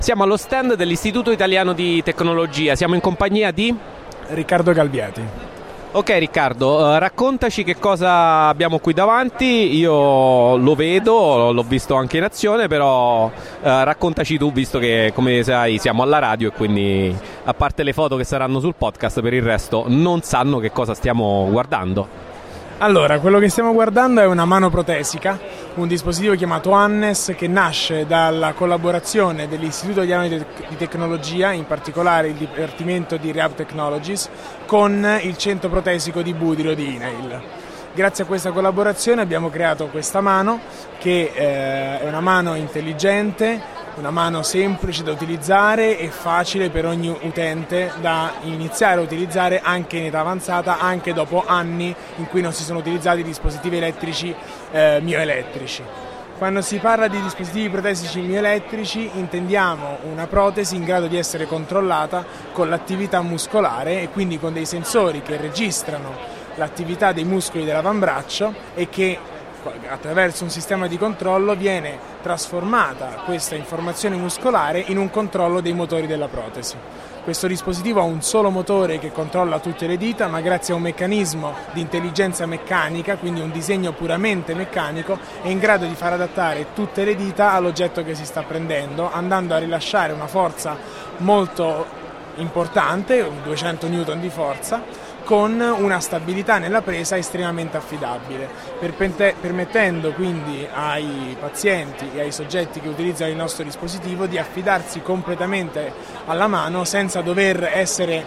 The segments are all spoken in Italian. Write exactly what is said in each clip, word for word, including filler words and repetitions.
Siamo allo stand dell'Istituto Italiano di Tecnologia, siamo in compagnia di Riccardo Galbiati. Ok Riccardo, eh, raccontaci che cosa abbiamo qui davanti. Io lo vedo, l'ho visto anche in azione, però eh, raccontaci tu, visto che come sai siamo alla radio e quindi a parte le foto che saranno sul podcast, per il resto non sanno che cosa stiamo guardando. Allora, quello che stiamo guardando è una mano protesica, un dispositivo chiamato Hannes che nasce dalla collaborazione dell'Istituto Italiano di, Te- di Tecnologia, in particolare il Dipartimento di Rehab Technologies, con il centro protesico di Budrio di INAIL. Grazie a questa collaborazione abbiamo creato questa mano che eh, è una mano intelligente, una mano semplice da utilizzare e facile per ogni utente da iniziare a utilizzare anche in età avanzata, anche dopo anni in cui non si sono utilizzati dispositivi elettrici eh, mioelettrici. Quando si parla di dispositivi protesici mioelettrici intendiamo una protesi in grado di essere controllata con l'attività muscolare e quindi con dei sensori che registrano l'attività dei muscoli dell'avambraccio e che attraverso un sistema di controllo viene trasformata questa informazione muscolare in un controllo dei motori della protesi. Questo dispositivo ha un solo motore che controlla tutte le dita, ma grazie a un meccanismo di intelligenza meccanica, quindi un disegno puramente meccanico, è in grado di far adattare tutte le dita all'oggetto che si sta prendendo, andando a rilasciare una forza molto importante, duecento newton di forza, con una stabilità nella presa estremamente affidabile, permettendo quindi ai pazienti e ai soggetti che utilizzano il nostro dispositivo di affidarsi completamente alla mano senza dover essere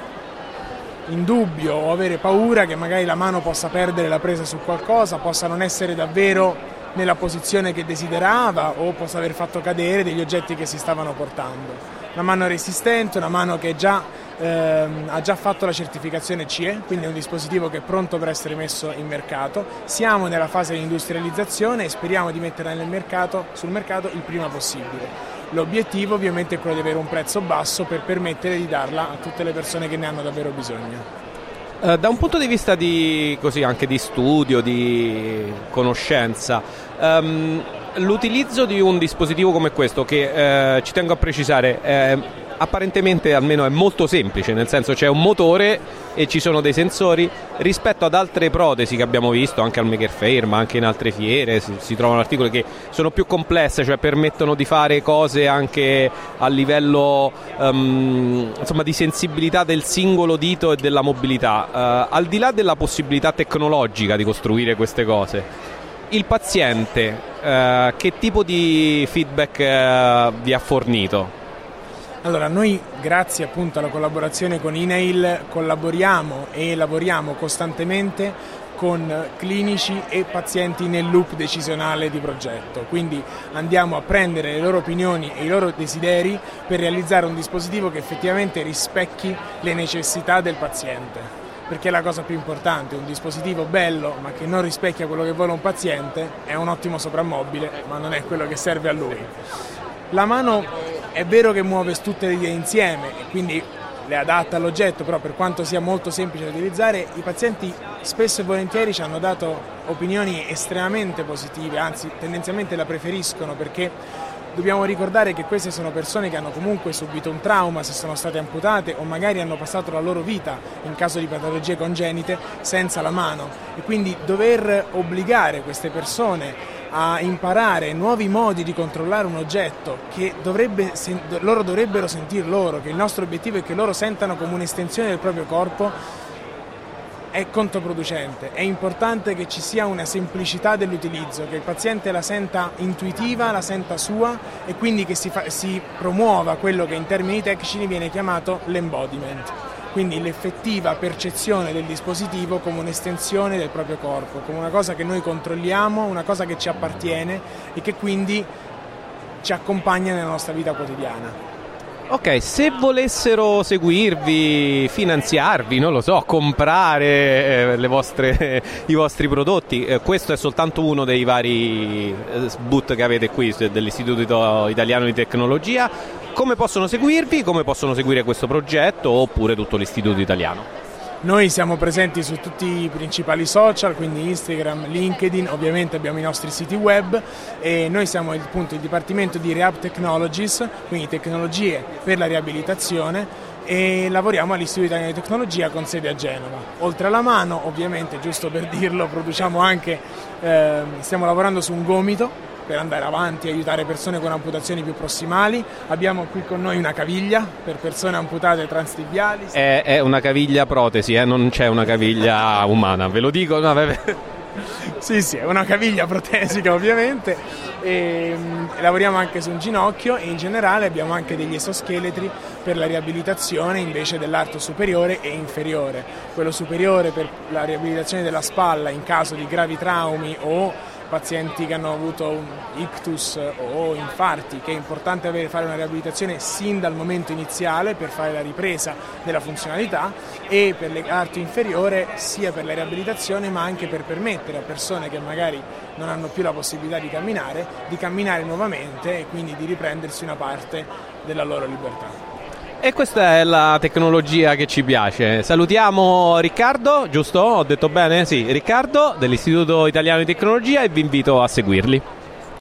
in dubbio o avere paura che magari la mano possa perdere la presa su qualcosa, possa non essere davvero nella posizione che desiderava o possa aver fatto cadere degli oggetti che si stavano portando. Una mano resistente, una mano che già Ehm, ha già fatto la certificazione C E, quindi è un dispositivo che è pronto per essere messo in mercato. Siamo nella fase di industrializzazione e speriamo di metterla nel mercato, sul mercato il prima possibile. L'obiettivo ovviamente è quello di avere un prezzo basso per permettere di darla a tutte le persone che ne hanno davvero bisogno. Uh, da un punto di vista di, così, anche di studio, di conoscenza, um, l'utilizzo di un dispositivo come questo, che uh, ci tengo a precisare, eh, apparentemente almeno è molto semplice, nel senso c'è un motore e ci sono dei sensori, rispetto ad altre protesi che abbiamo visto anche al Maker Faire ma anche in altre fiere si, si trovano articoli che sono più complesse, cioè permettono di fare cose anche a livello um, insomma di sensibilità del singolo dito e della mobilità. Uh, al di là della possibilità tecnologica di costruire queste cose, il paziente uh, che tipo di feedback uh, vi ha fornito? Allora, noi grazie appunto alla collaborazione con INAIL collaboriamo e lavoriamo costantemente con clinici e pazienti nel loop decisionale di progetto, quindi andiamo a prendere le loro opinioni e i loro desideri per realizzare un dispositivo che effettivamente rispecchi le necessità del paziente, perché è la cosa più importante. Un dispositivo bello ma che non rispecchia quello che vuole un paziente è un ottimo soprammobile, ma non è quello che serve a lui. La mano è vero che muove tutte le dita insieme e quindi le adatta all'oggetto, però per quanto sia molto semplice da utilizzare, i pazienti spesso e volentieri ci hanno dato opinioni estremamente positive, anzi tendenzialmente la preferiscono, perché dobbiamo ricordare che queste sono persone che hanno comunque subito un trauma se sono state amputate o magari hanno passato la loro vita in caso di patologie congenite senza la mano, e quindi dover obbligare queste persone a imparare nuovi modi di controllare un oggetto che dovrebbe, sen- loro dovrebbero sentir loro, che il nostro obiettivo è che loro sentano come un'estensione del proprio corpo, è controproducente. È importante che ci sia una semplicità dell'utilizzo, che il paziente la senta intuitiva, la senta sua e quindi che si, fa- si promuova quello che in termini tecnici viene chiamato l'embodiment. Quindi l'effettiva percezione del dispositivo come un'estensione del proprio corpo, come una cosa che noi controlliamo, una cosa che ci appartiene e che quindi ci accompagna nella nostra vita quotidiana. Ok, se volessero seguirvi, finanziarvi, non lo so, comprare eh, le vostre, i vostri prodotti, eh, questo è soltanto uno dei vari eh, boot che avete qui dell'Istituto Italiano di Tecnologia. Come possono seguirvi? Come possono seguire questo progetto oppure tutto l'Istituto Italiano? Noi siamo presenti su tutti i principali social, quindi Instagram, LinkedIn, ovviamente abbiamo i nostri siti web e noi siamo il, appunto, il Dipartimento di Rehab Technologies, quindi tecnologie per la riabilitazione, e lavoriamo all'Istituto Italiano di Tecnologia con sede a Genova. Oltre alla mano, ovviamente, giusto per dirlo, produciamo anche, eh, stiamo lavorando su un gomito per andare avanti e aiutare persone con amputazioni più prossimali. Abbiamo qui con noi una caviglia per persone amputate transtibiali. È, è una caviglia protesi, eh? Non c'è una caviglia umana, ve lo dico. No, sì, sì, è una caviglia protesica ovviamente. E, um, lavoriamo anche su un ginocchio e in generale abbiamo anche degli esoscheletri per la riabilitazione invece dell'arto superiore e inferiore. Quello superiore per la riabilitazione della spalla in caso di gravi traumi o pazienti che hanno avuto un ictus o infarti, che è importante avere, fare una riabilitazione sin dal momento iniziale per fare la ripresa della funzionalità, e per l'arto inferiore sia per la riabilitazione ma anche per permettere a persone che magari non hanno più la possibilità di camminare, di camminare nuovamente e quindi di riprendersi una parte della loro libertà. E questa è la tecnologia che ci piace. Salutiamo Riccardo, giusto? Ho detto bene? Sì, Riccardo dell'Istituto Italiano di Tecnologia, e vi invito a seguirli.